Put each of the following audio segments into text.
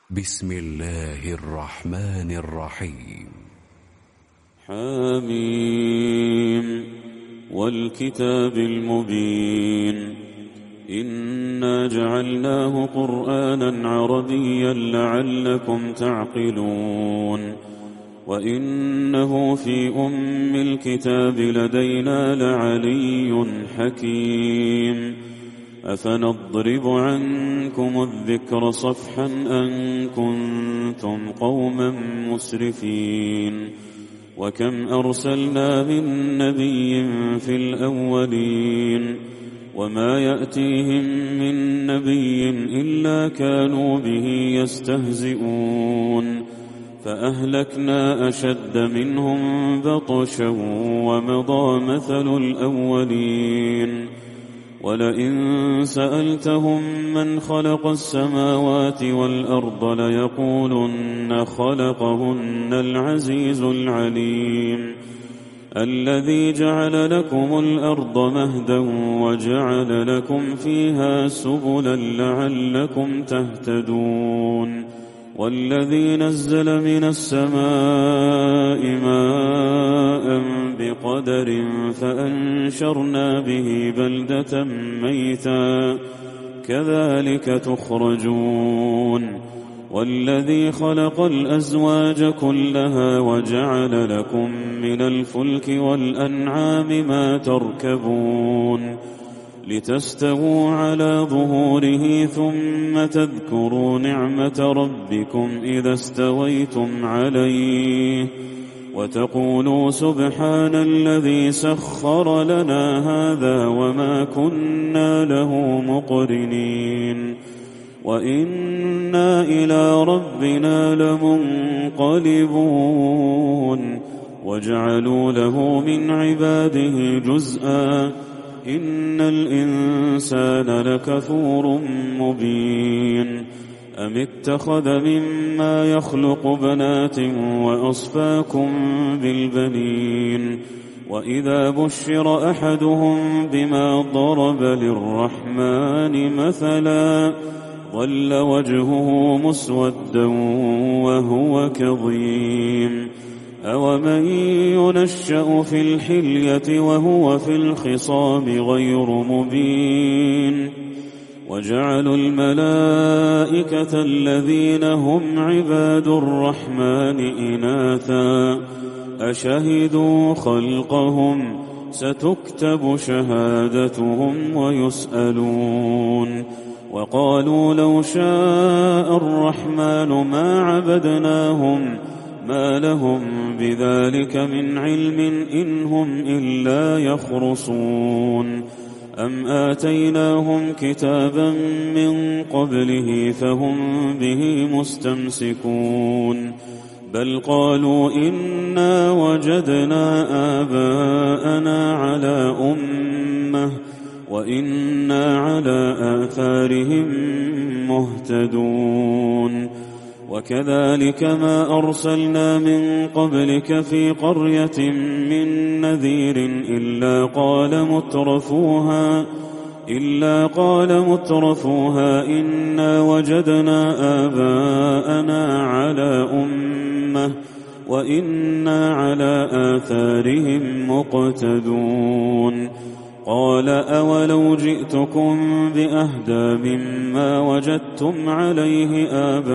بسم الله الرحمن الرحيم. حميم والكتاب المبين إنا جعلناه قرآنا عربيا لعلكم تعقلون وإنه في أم الكتاب لدينا لعلي حكيم أفنضرب عنكم الذكر صفحا أن كنتم قوما مسرفين وكم أرسلنا من نبي في الأولين وما يأتيهم من نبي إلا كانوا به يستهزئون فأهلكنا أشد منهم بطشا ومضى مثل الأولين ولئن سألتهم من خلق السماوات والأرض ليقولن خلقهن العزيز العليم الذي جعل لكم الأرض مهدا وجعل لكم فيها سبلا لعلكم تهتدون والذي نزل من السماء ماء بقدر فأنشرنا به بلدة ميتا كذلك تخرجون والذي خلق الأزواج كلها وجعل لكم من الفلك والأنعام ما تركبون لتستووا على ظهوره ثم تذكروا نعمة ربكم إذا استويتم عليه وتقولوا سبحان الذي سخر لنا هذا وما كنا له مقرنين وإنا إلى ربنا لمنقلبون وجعلوا له من عباده جزءا إن الإنسان لكفور مبين أم اتخذ مما يخلق بنات وأصفاكم بالبنين وإذا بشر أحدهم بما ضرب للرحمن مثلا ظل وجهه مسودا وهو كظيم أومن ينشأ في الحلية وهو في الخصام غير مبين وجعلوا الملائكة الذين هم عباد الرحمن إناثا أشهدوا خلقهم ستكتب شهادتهم ويسألون وقالوا لو شاء الرحمن ما عبدناهم ما لهم بذلك من علم إن هم إلا يخرصون أم آتيناهم كتابا من قبله فهم به مستمسكون بل قالوا إنا وجدنا آباءنا على أمة وإنا على آثارهم مهتدون وكذلك ما أرسلنا من قبلك في قرية من نذير إلا قال مترفوها إنا وجدنا آباءنا على أمة وإنا على آثارهم مقتدون قال أولو جئتكم بأهدى مما وجدتم عليه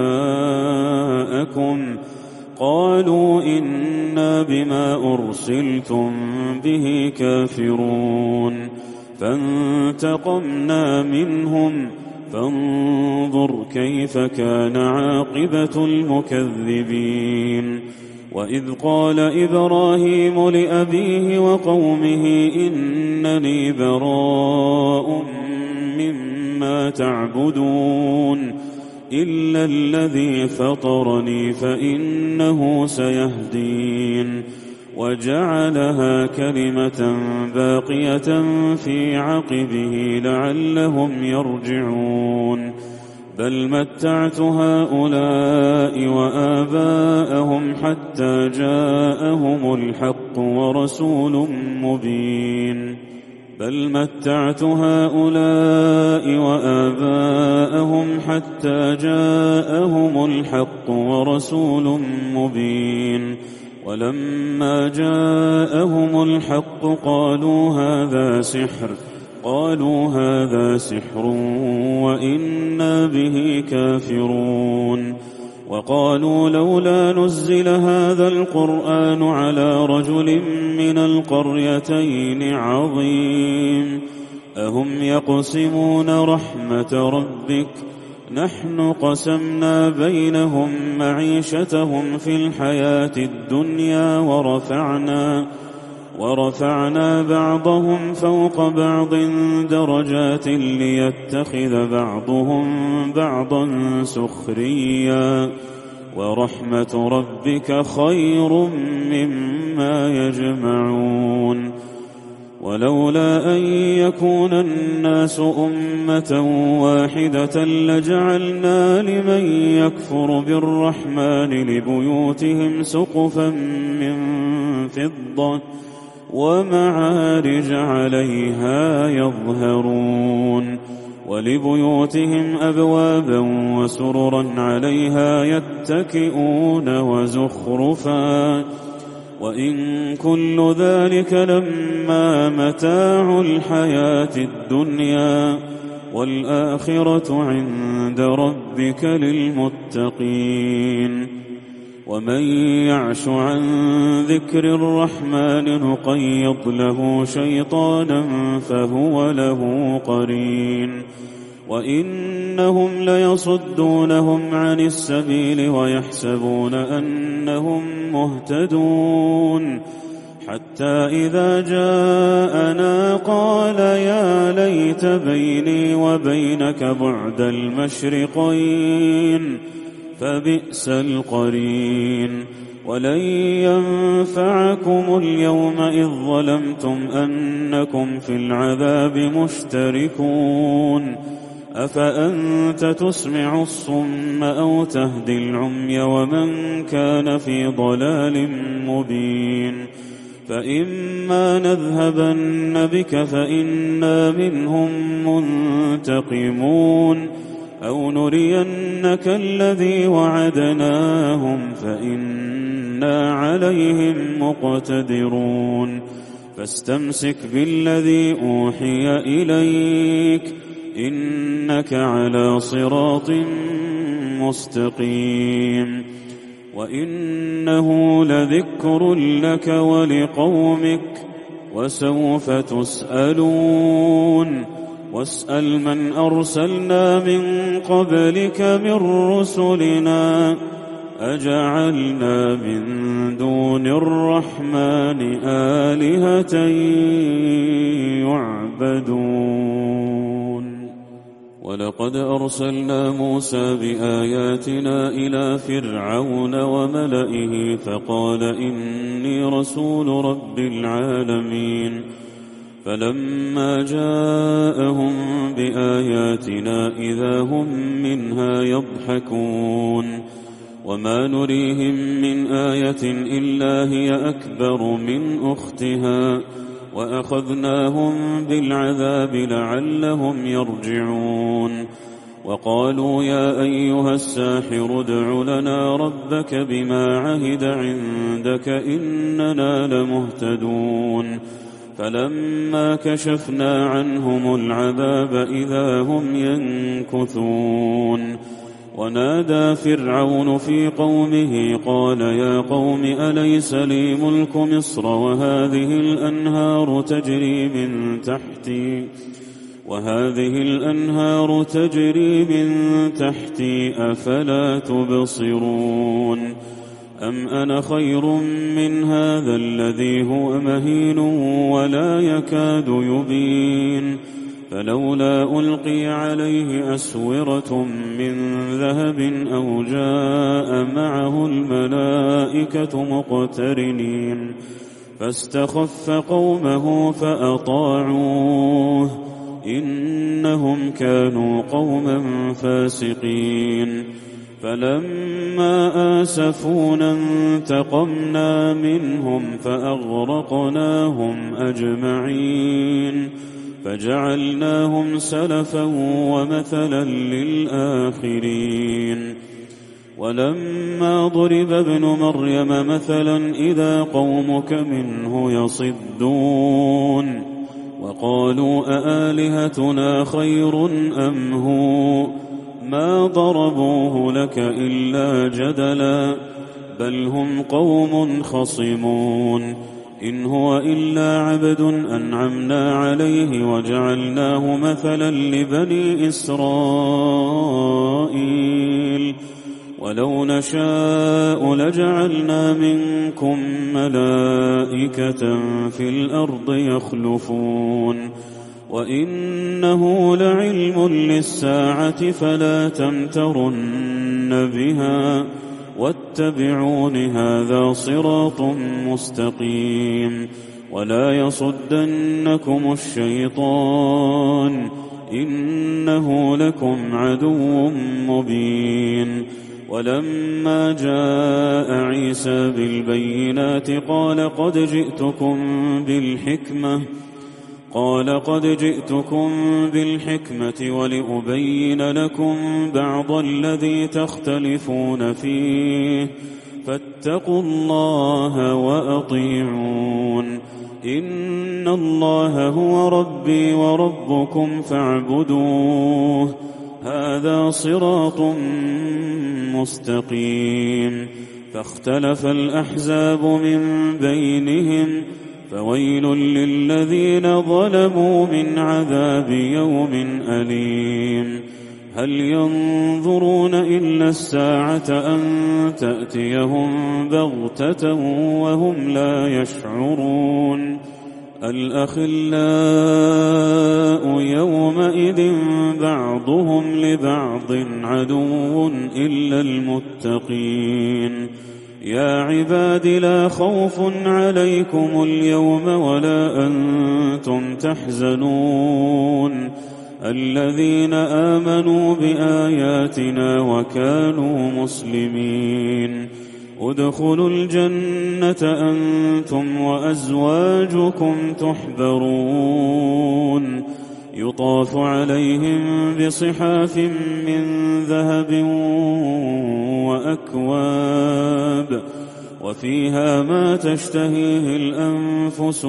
آباءكم قالوا إنا بما أرسلتم به كافرون فانتقمنا منهم فانظر كيف كان عاقبة المكذبين وإذ قال إبراهيم لأبيه وقومه إنني براء مما تعبدون إلا الذي فطرني فإنه سيهدين وجعلها كلمة باقية في عقبه لعلهم يرجعون بل متعت هؤلاء وآباءهم حتى جاءهم الحق ورسول مبين بل متعت هؤلاء وآباءهم حتى جاءهم الحق ورسول مبين ولما جاءهم الحق قالوا هذا سحر وإنا به كافرون وقالوا لولا نزل هذا القرآن على رجل من القريتين عظيم أهم يقسمون رحمة ربك نحن قسمنا بينهم معيشتهم في الحياة الدنيا ورفعنا بعضهم فوق بعض درجات ليتخذ بعضهم بعضا سخريا ورحمة ربك خير مما يجمعون ولولا أن يكون الناس أمة واحدة لجعلنا لمن يكفر بالرحمن لبيوتهم سقفا من فضة ومعارج عليها يظهرون ولبيوتهم أبوابا وسررا عليها يتكئون وزخرفا وإن كل ذلك لما متاع الحياة الدنيا والآخرة عند ربك للمتقين ومن يعش عن ذكر الرحمن نقيض له شيطانا فهو له قرين وإنهم ليصدونهم عن السبيل ويحسبون أنهم مهتدون حتى إذا جاءنا قال يا ليت بيني وبينك بعد المشرقين فبئس القرين ولن ينفعكم اليوم إذ ظلمتم أنكم في العذاب مشتركون أفأنت تسمع الصم أو تهدي العمي ومن كان في ضلال مبين فإما نذهبن بك فإنا منهم منتقمون أو نرينك الذي وعدناهم فإنا عليهم مقتدرون فاستمسك بالذي أوحي إليك إنك على صراط مستقيم وإنه لذكر لك ولقومك وسوف تسألون واسأل من أرسلنا من قبلك من رسلنا أجعلنا من دون الرحمن آلهة يعبدون ولقد أرسلنا موسى بآياتنا إلى فرعون وملئه فقال إني رسول رب العالمين فلما جاءهم بآياتنا إذا هم منها يضحكون وما نريهم من آية إلا هي أكبر من أختها وأخذناهم بالعذاب لعلهم يرجعون وقالوا يا أيها الساحر ادع لنا ربك بما عهد عندك إننا لمهتدون فلما كشفنا عنهم العذاب إذا هم ينكثون ونادى فرعون في قومه قال يا قوم أليس لي ملك مصر وهذه الأنهار تجري من تحتي أفلا تبصرون أم أنا خير من هذا الذي هو مهين ولا يكاد يبين فلولا ألقي عليه أسورة من ذهب أو جاء معه الملائكة مقترنين فاستخف قومه فأطاعوه إنهم كانوا قوما فاسقين فلما آسفونا انتقمنا منهم فأغرقناهم أجمعين فجعلناهم سلفا ومثلا للآخرين. ولما ضرب ابن مريم مثلا إذا قومك منه يصدون وقالوا أآلهتنا خير أم هو ما ضربوه لك إلا جدلا بل هم قوم خصمون. إن هو إلا عبد أنعمنا عليه وجعلناه مثلا لبني إسرائيل ولو نشاء لجعلنا منكم ملائكة في الأرض يخلفون وإنه لعلم للساعة فلا تمترن بها واتبعون هذا صراط مستقيم. ولا يصدنكم الشيطان إنه لكم عدو مبين. ولما جاء عيسى بالبينات قال قد جئتكم بالحكمة ولأبين لكم بعض الذي تختلفون فيه فاتقوا الله وأطيعون. إن الله هو ربي وربكم فاعبدوه هذا صراط مستقيم. فاختلف الأحزاب من بينهم فويل للذين ظلموا من عذاب يوم أليم. هل ينظرون إلا الساعة أن تأتيهم بغتة وهم لا يشعرون. الأخلاء يومئذ بعضهم لبعض عدو إلا المتقين. يا عباد لا خوف عليكم اليوم ولا أنتم تحزنون الذين آمنوا بآياتنا وكانوا مسلمين. ادخلوا الجنة أنتم وأزواجكم تحبرون يطاف عليهم بصحاف من ذهب وأكواب وفيها ما تشتهيه الأنفس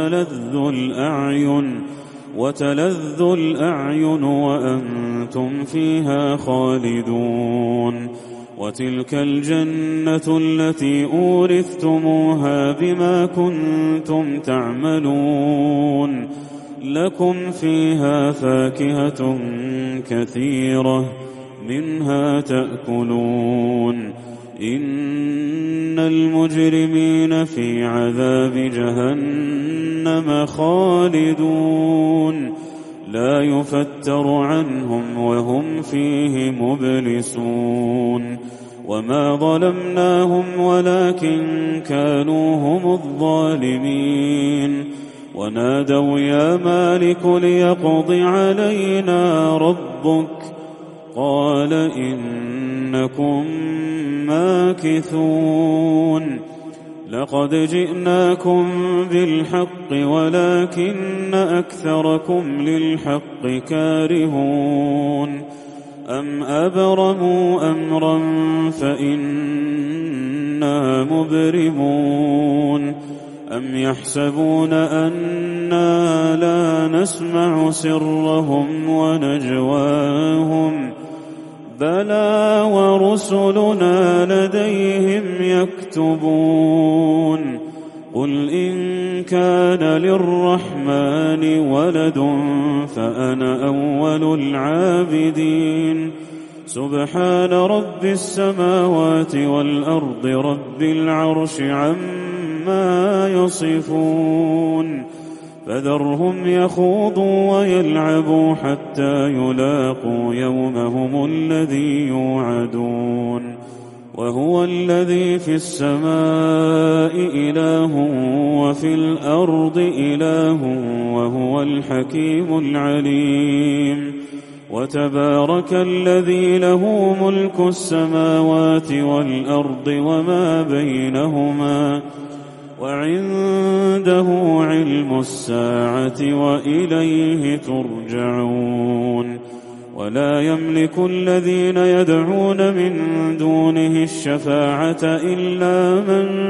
وتلذ الأعين وأنتم فيها خالدون. وتلك الجنة التي أورثتموها بما كنتم تعملون لكم فيها فاكهة كثيرة منها تأكلون. إن المجرمين في عذاب جهنم خالدون لا يفتر عنهم وهم فيه مبلسون. وما ظلمناهم ولكن كانوا هم الظالمين. ونادوا يا مالك ليقض علينا ربك قال إنكم ماكثون. لقد جئناكم بالحق ولكن أكثركم للحق كارهون. أم أبرموا أمرا فإنا مبرمون. أم يحسبون أنا لا نسمع سرهم ونجواهم بلى ورسلنا لديهم يكتبون. قل إن كان للرحمن ولد فأنا أول العابدين. سبحان رب السماوات والأرض رب العرش عما يصفون. فذرهم يخوضوا ويلعبوا حتى يلاقوا يومهم الذي يوعدون. وهو الذي في السماء إله وفي الأرض إله وهو الحكيم العليم. وتبارك الذي له ملك السماوات والأرض وما بينهما وعنده علم الساعة وإليه ترجعون ولا يملك الذين يدعون من دونه الشفاعة إلا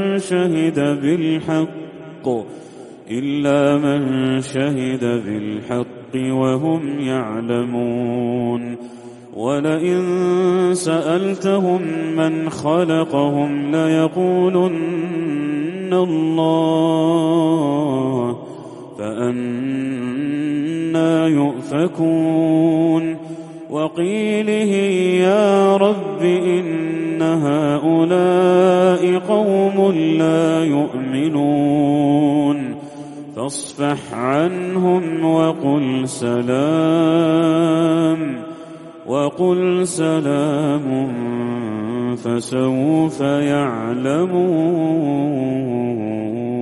من شهد بالحق وهم يعلمون ولئن سألتهم من خلقهم ليقولن الله فأنى يؤفكون وقيله يا رب إن هؤلاء قوم لا يؤمنون فاصفح عنهم وقل سلام فسوف يعلمون.